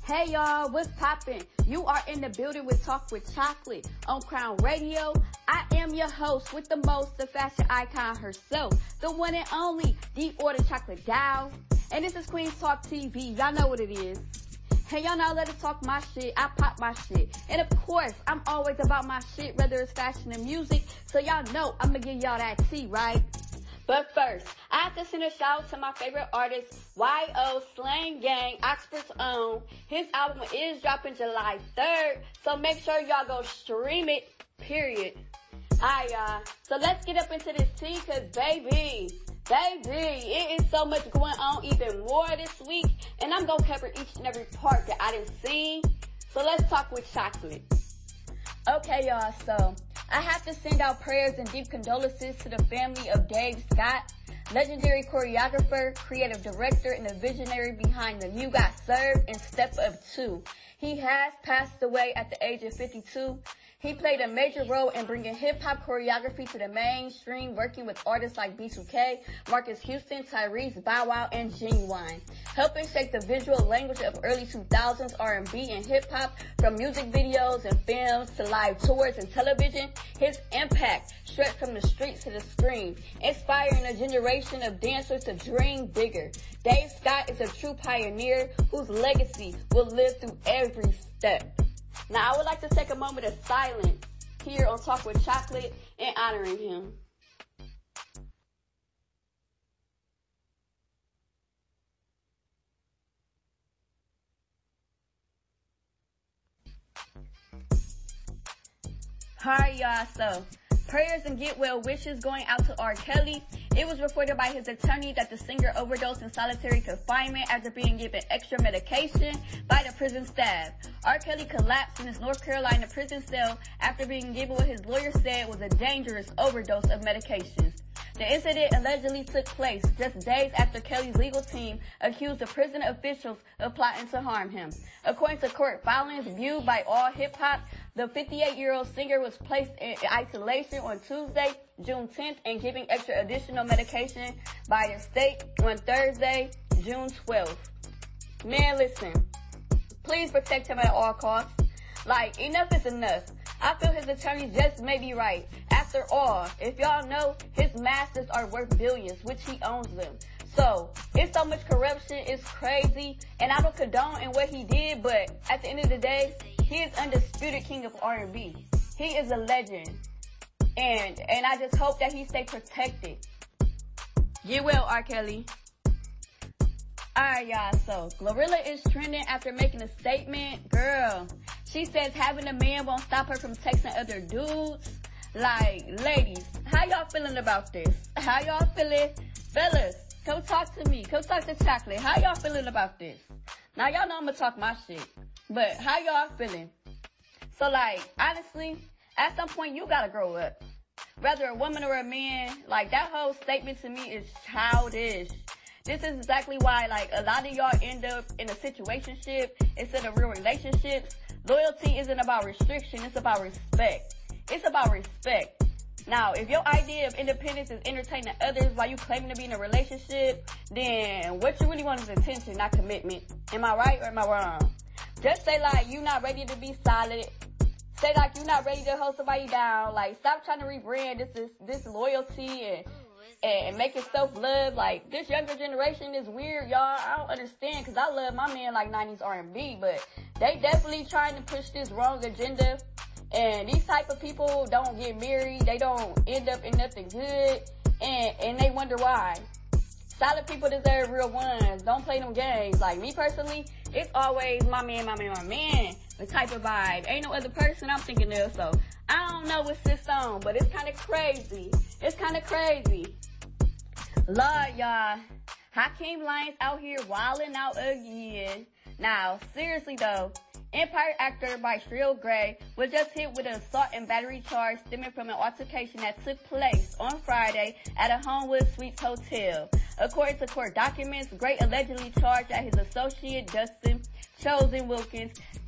Hey y'all, what's poppin'? You are in the building with Talk with Chocolate on Crown Radio. I am your host with the most, the fashion icon herself, the one and only Deep Order Chocolate Gal. And this is Queen's Talk TV. Y'all know what it is. Hey, y'all know, let us talk my shit. I pop my shit. And of course, I'm always about my shit, whether it's fashion and music. So y'all know I'm gonna give y'all that tea, right? But first, I have to send a shout out to my favorite artist, Y.O. Slang Gang, Oxford's own. His album is dropping July 3rd, so make sure y'all go stream it, period. Alright, y'all. So let's get up into this tea, cause baby, it is so much going on, even more this week, and I'm gonna cover each and every part that I didn't see. So let's talk with chocolate. Okay, y'all, so I have to send out prayers and deep condolences to the family of Dave Scott, legendary choreographer, creative director, and the visionary behind the You Got Served and Step Up 2. He has passed away at the age of 52. He played a major role in bringing hip-hop choreography to the mainstream, working with artists like B2K, Marcus Houston, Tyrese, Bow Wow, and Genuine, helping shape the visual language of early 2000s R&B and hip-hop, from music videos and films to live tours and television. His impact stretched from the streets to the screen, inspiring a generation of dancers to dream bigger. Dave Scott is a true pioneer whose legacy will live through every step. Now, I would like to take a moment of silence here on Talk with Chocolate and honoring him. Alright, y'all, so prayers and get well wishes going out to R. Kelly. It was reported by his attorney that the singer overdosed in solitary confinement after being given extra medication by the prison staff. R. Kelly collapsed in his North Carolina prison cell after being given what his lawyer said was a dangerous overdose of medications. The incident allegedly took place just days after Kelly's legal team accused the prison officials of plotting to harm him. According to court filings viewed by All Hip Hop, the 58-year-old singer was placed in isolation on Tuesday, June 10th, and given extra additional medication by the state on Thursday, June 12th. Man, listen, please protect him at all costs. Like, enough is enough. I feel his attorney just may be right. After all, if y'all know, his masters are worth billions, which he owns them. So, it's so much corruption, it's crazy, and I don't condone in what he did, but at the end of the day, he is undisputed king of R&B. He is a legend. And I just hope that he stay protected. Get well, R. Kelly. Alright, y'all, so Glorilla is trending after making a statement. Girl, she says having a man won't stop her from texting other dudes. Like, ladies, how y'all feeling about this? How y'all feeling? Fellas, come talk to me. Come talk to Chocolate. How y'all feeling about this? Now, y'all know I'm gonna talk my shit. But how y'all feeling? So, like, honestly, at some point, you gotta grow up. Whether a woman or a man, like, that whole statement to me is childish. This is exactly why, like, a lot of y'all end up in a situationship instead of real relationships. Loyalty isn't about restriction, it's about respect. It's about respect. Now, if your idea of independence is entertaining others while you claiming to be in a relationship, then what you really want is attention, not commitment. Am I right or am I wrong? Just say, like, you not ready to be solid. Say, like, you not ready to hold somebody down. Like, stop trying to rebrand this loyalty and make it self-love. Like, this younger generation is weird, y'all. I don't understand, because I love my man like 90s R&B, but they definitely trying to push this wrong agenda. And these type of people don't get married. They don't end up in nothing good. And they wonder why. Solid people deserve real ones. Don't play them games. Like, me personally, it's always my man, the type of vibe. Ain't no other person I'm thinking of, so I don't know what's this on, but it's kind of crazy. It's kind of crazy. Lord, y'all. Hakeem Lyons out here wilding out again. Now, seriously though, Empire actor by Shrill Gray was just hit with an assault and battery charge stemming from an altercation that took place on Friday at a Homewood Suites hotel. According to court documents, Gray allegedly charged at his associate Dustin Chosen Wilkins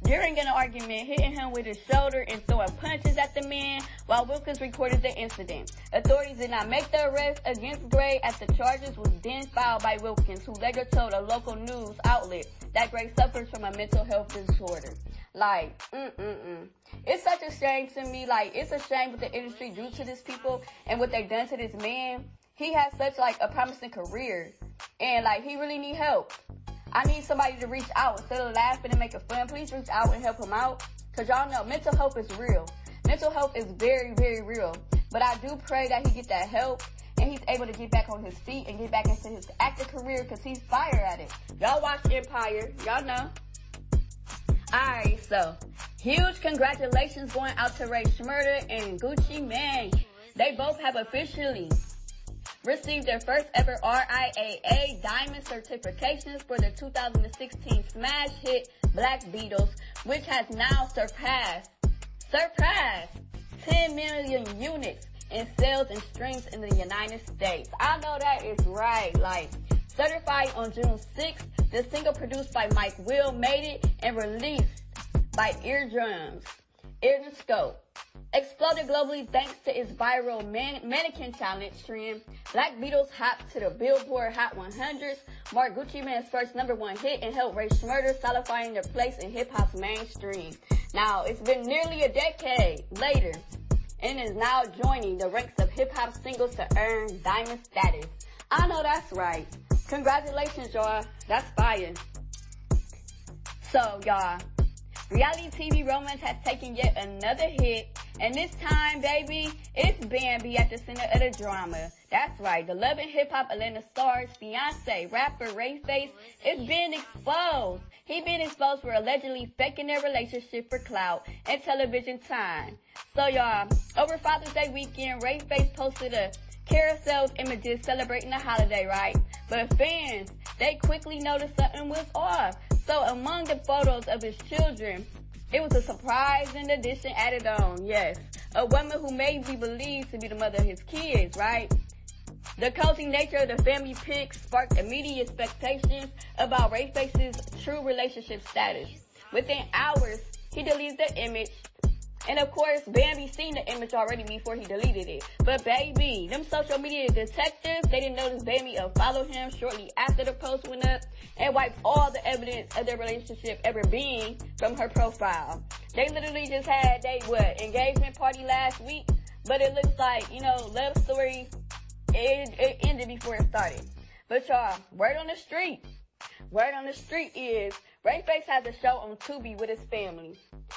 during an argument, hitting him with his shoulder and throwing punches at the man while Wilkins recorded the incident. Authorities did not make the arrest against Gray as the charges was then filed by Wilkins, who later told a local news outlet that Gray suffers from a mental health disorder. Like, It's such a shame to me. Like, it's a shame what the industry do to these people and what they done to this man. He has such, like, a promising career. And, like, he really need help. I need somebody to reach out. Instead of laughing and making fun, please reach out and help him out. Because y'all know mental health is real. Mental health is very, very real. But I do pray that he get that help and he's able to get back on his feet and get back into his acting career because he's fire at it. Y'all watch Empire. Y'all know. Alright, so huge congratulations going out to Rae Sremmurd and Gucci Mane. They both have officially received their first ever RIAA Diamond certifications for their 2016 smash hit Black Beatles, which has now surpassed 10 million units in sales and streams in the United States. I know that is right. Like, certified on June 6th, the single produced by Mike Will made it and released by Eardrums. Interscope exploded globally thanks to its viral mannequin challenge trend. Black Beatles hopped to the Billboard Hot 100s, marked Gucci Mane's first #1 hit, and helped Rae Sremmurd solidifying their place in hip-hop's mainstream. Now, it's been nearly a decade later, and is now joining the ranks of hip-hop singles to earn diamond status. I know that's right. Congratulations, y'all. That's fire. So, y'all, reality TV romance has taken yet another hit, and this time, baby, it's Bambi at the center of the drama. That's right, the Love and Hip Hop Atlanta star's fiance, rapper Rayface, is being exposed. He being exposed for allegedly faking their relationship for clout and television time. So, y'all, over Father's Day weekend, Rayface posted a carousel of images celebrating the holiday, right? But fans, they quickly noticed something was off. So among the photos of his children, it was a surprising addition added on. Yes, a woman who may be believed to be the mother of his kids, right? The cozy nature of the family pics sparked immediate expectations about Rayface's true relationship status. Within hours, he deleted the image. And of course, Bambi seen the image already before he deleted it. But baby, them social media detectives, they didn't notice Bambi unfollowed him shortly after the post went up and wiped all the evidence of their relationship ever being from her profile. They literally just had engagement party last week, but it looks like, love story, it ended before it started. But y'all, word on the street is Rayface has a show on Tubi with his family.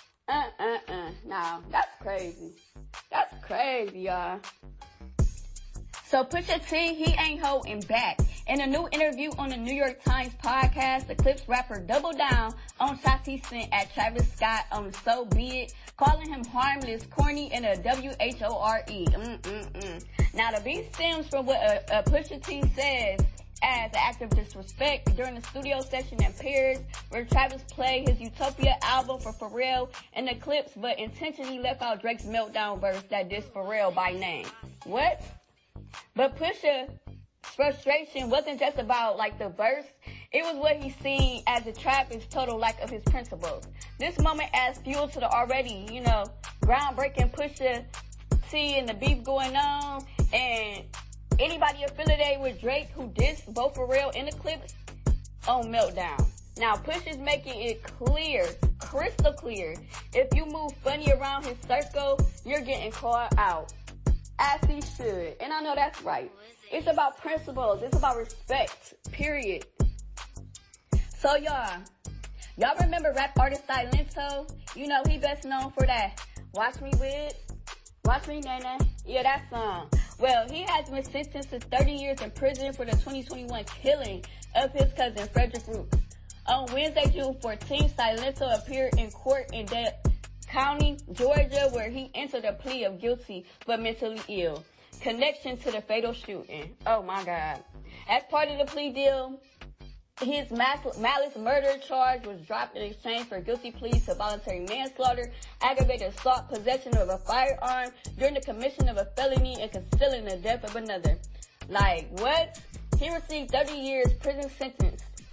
Now, that's crazy. That's crazy, y'all. So Pusha T, he ain't holding back. In a new interview on the New York Times podcast, the Clips rapper doubled down on shots he sent at Travis Scott on So Be It, calling him harmless, corny, and a W-H-O-R-E. Now, the beat stems from what a Pusha T says as an act of disrespect during the studio session in Paris, where Travis played his Utopia album for Pharrell in the clips, but intentionally left out Drake's meltdown verse that dissed Pharrell by name. What? But Pusha's frustration wasn't just about, the verse. It was what he seen as a Travis' total lack of his principles. This moment adds fuel to the already, groundbreaking Pusha T and the beef going on, and anybody affiliated with Drake who dissed both Pharrell in the clips on Meltdown. Now, Push is making it clear, crystal clear, if you move funny around his circle, you're getting called out. As he should. And I know that's right. It's about principles. It's about respect. Period. So, y'all remember rap artist Silento? He best known for that Watch Me Nana. Yeah, that song. Well, he has been sentenced to 30 years in prison for the 2021 killing of his cousin Frederick Rooks. On Wednesday, June 14th, Silento appeared in court in Dale County, Georgia, where he entered a plea of guilty but mentally ill. Connection to the fatal shooting. Oh my God. As part of the plea deal, his malice murder charge was dropped in exchange for guilty pleas to voluntary manslaughter, aggravated assault, possession of a firearm during the commission of a felony, and concealing the death of another. What? He received 30 years prison sentence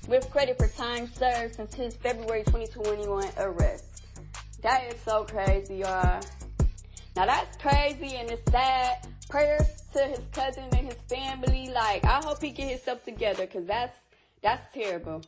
with credit for time served since his February 2021 arrest. That is so crazy, y'all. Now that's crazy and it's sad. Prayers to his cousins and his family. Like, I hope he get himself together, cause that's terrible.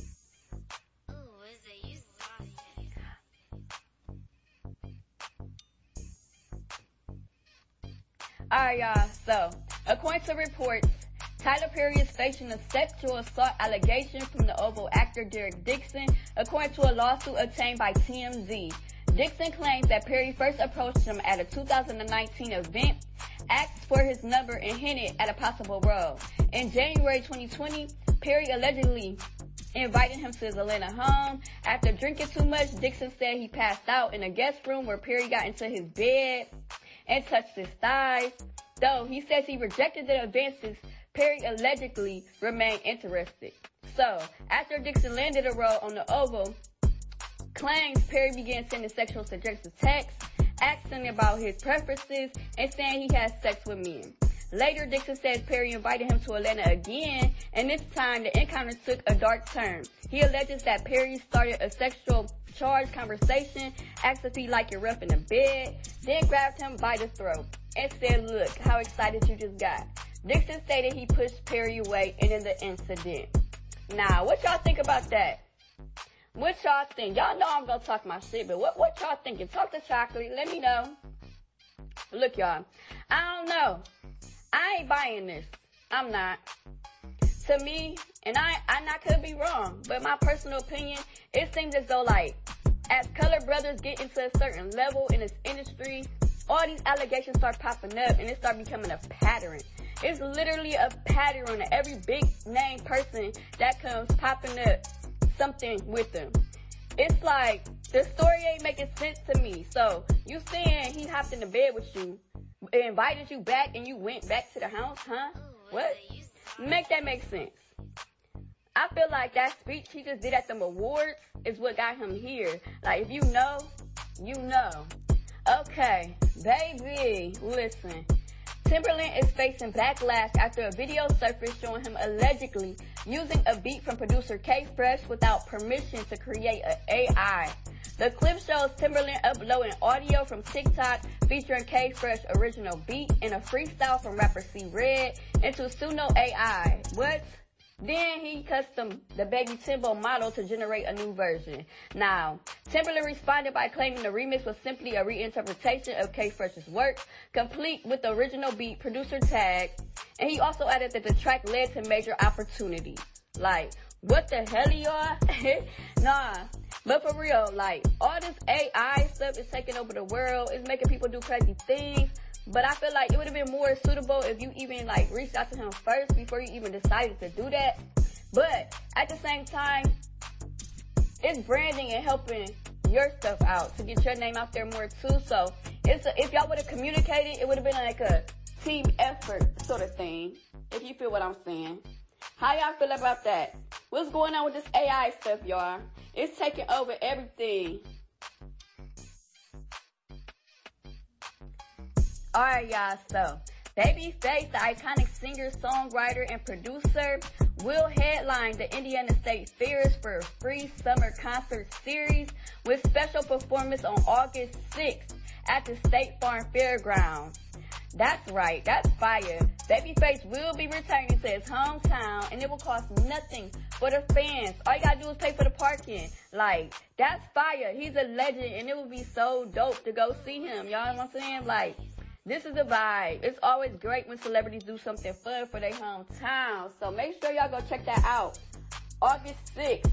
Alright, y'all. So, according to reports, Tyler Perry is facing a sexual assault allegation from the Oval actor Derek Dixon, according to a lawsuit obtained by TMZ. Dixon claims that Perry first approached him at a 2019 event, asked for his number, and hinted at a possible role. In January 2020, Perry allegedly invited him to his Atlanta home. After drinking too much, Dixon said he passed out in a guest room where Perry got into his bed and touched his thighs. Though he says he rejected the advances, Perry allegedly remained interested. So, after Dixon landed a role on the Oval, claims Perry began sending sexual suggestive texts, asking about his preferences, and saying he had sex with men. Later, Dixon says Perry invited him to Atlanta again, and this time the encounter took a dark turn. He alleges that Perry started a sexual charged conversation, asked if he liked it rough in the bed, then grabbed him by the throat and said, "Look, how excited you just got." Dixon stated he pushed Perry away and ended the incident. Now, what y'all think about that? What y'all think? Y'all know I'm gonna talk my shit, but what y'all thinking? Talk to Chocolate, let me know. Look, y'all, I don't know. I ain't buying this. I'm not. To me, and I could be wrong, but my personal opinion, it seems as though, like, as color brothers get into a certain level in this industry, all these allegations start popping up and it start becoming a pattern. It's literally a pattern. Every big name person that comes popping up something with them. It's like, the story ain't making sense to me. So, you saying he hopped in the bed with you, invited you back, and you went back to the house, huh? What? Make that make sense. I feel like that speech he just did at them awards is what got him here. Like, if you know, you know. Okay, baby, listen. Timberland is facing backlash after a video surfaced showing him allegedly using a beat from producer K-Fresh without permission to create an AI. The clip shows Timberland uploading audio from TikTok featuring K-Fresh original beat and a freestyle from rapper C-Red into Suno AI. What? Then he custom the Baby Timbo model to generate a new version. Now, Timberland responded by claiming the remix was simply a reinterpretation of K-Fresh's work, complete with the original beat, producer tag, and he also added that the track led to major opportunities. Like, what the hell, y'all? Nah. But for real, like, all this AI stuff is taking over the world. It's making people do crazy things. But I feel like it would have been more suitable if you even, like, reached out to him first before you even decided to do that. But at the same time, it's branding and helping your stuff out to get your name out there more too. So if y'all would have communicated, it would have been like a team effort sort of thing, if you feel what I'm saying. How y'all feel about that? What's going on with this AI stuff, y'all? It's taking over everything. Alright, y'all, so Babyface, the iconic singer, songwriter, and producer, will headline the Indiana State Fairs for a free summer concert series with special performance on August 6th at the State Farm Fairgrounds. That's right, that's fire. Babyface will be returning to his hometown, and it will cost nothing for the fans. All you gotta do is pay for the parking. Like, that's fire. He's a legend, and it would be so dope to go see him. Y'all know what I'm saying? Like, this is a vibe. It's always great when celebrities do something fun for their hometown. So make sure y'all go check that out. August 6th.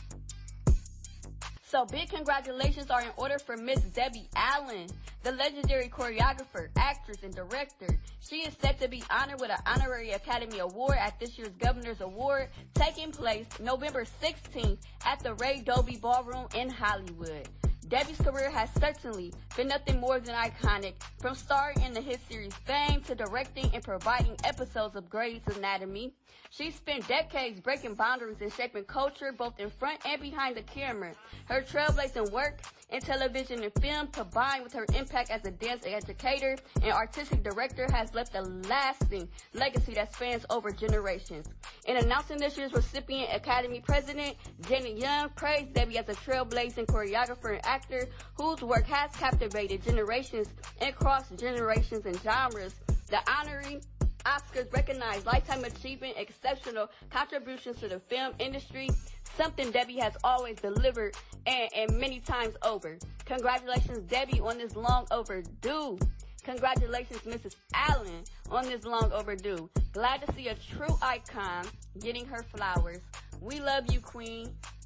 So big congratulations are in order for Miss Debbie Allen, the legendary choreographer, actress, and director. She is set to be honored with an honorary Academy Award at this year's Governor's Award, taking place November 16th at the Ray Doby Ballroom in Hollywood. Debbie's career has certainly been nothing more than iconic, from starring in the hit series Fame to directing and providing episodes of Grey's Anatomy. She's spent decades breaking boundaries and shaping culture both in front and behind the camera. Her trailblazing work in television and film, combined with her impact as a dance educator and artistic director, has left a lasting legacy that spans over generations. In announcing this year's recipient, Academy President Janet Young praised Debbie as a trailblazing choreographer and actor whose work has captivated generations and crossed generations and genres. The honorary Oscars recognize lifetime achievement, exceptional contributions to the film industry, something Debbie has always delivered and many times over. Congratulations, Debbie, on this long overdue. Congratulations, Mrs. Allen, on this long overdue. Glad to see a true icon getting her flowers. We love you, Queen.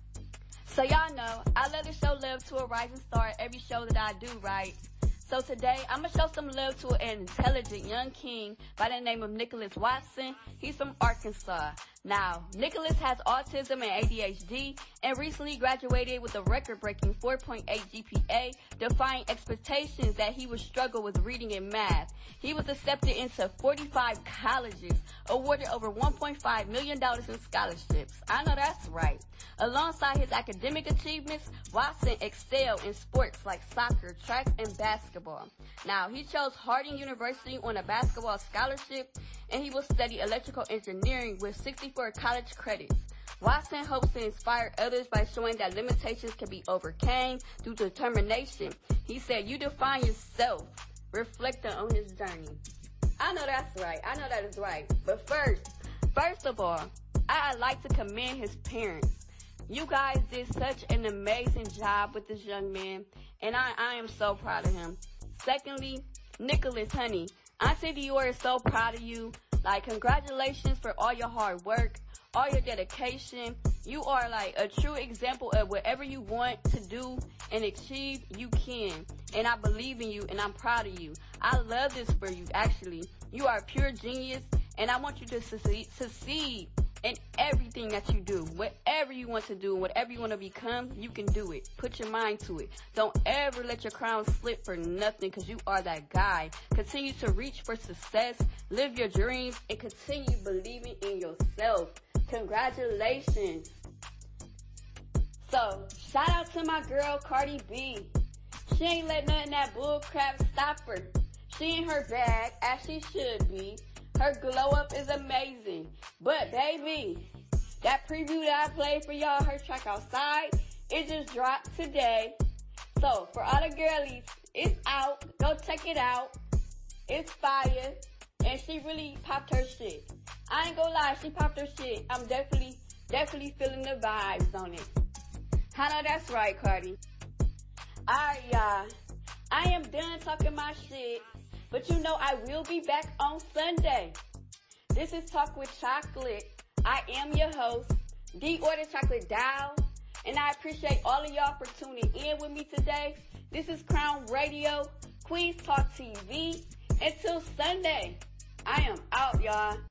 So y'all know, I love to show love to a rising star every show that I do, right? So today, I'm going to show some love to an intelligent young king by the name of Nicholas Watson. He's from Arkansas. Now, Nicholas has autism and ADHD and recently graduated with a record-breaking 4.8 GPA, defying expectations that he would struggle with reading and math. He was accepted into 45 colleges, awarded over $1.5 million in scholarships. I know that's right. Alongside his academic achievements, Watson excelled in sports like soccer, track, and basketball. Now, he chose Harding University on a basketball scholarship, and he will study electrical engineering with 64 college credits. Watson hopes to inspire others by showing that limitations can be overcome through determination. He said, "You define yourself, reflecting on his journey." I know that's right. I know that is right. But first of all, I'd like to commend his parents. You guys did such an amazing job with this young man, and I am so proud of him. Secondly, Nicholas, honey, Auntie Dior is so proud of you. Like, congratulations for all your hard work, all your dedication. You are like a true example of whatever you want to do and achieve, you can. And I believe in you, and I'm proud of you. I love this for you, actually. You are a pure genius, and I want you to succeed in everything that you do. Whatever you want to do, whatever you want to become, you can do it. Put your mind to it. Don't ever let your crown slip for nothing, because you are that guy. Continue to reach for success, live your dreams, and continue believing in yourself. Congratulations. So, shout out to my girl, Cardi B. She ain't let nothing that bull crap stop her. She in her bag, as she should be. Her glow up is amazing. But baby, that preview that I played for y'all, her track Outside, it just dropped today. So for all the girlies, it's out. Go check it out. It's fire. And she really popped her shit. I ain't gonna lie, she popped her shit. I'm definitely feeling the vibes on it. I know that's right, Cardi. Alright, y'all. I am done talking my shit. But you know I will be back on Sunday. This is Talk with Chocolate. I am your host, Dior the Chocolate Doll, and I appreciate all of y'all for tuning in with me today. This is Crown Radio, Queens Talk TV. Until Sunday, I am out, y'all.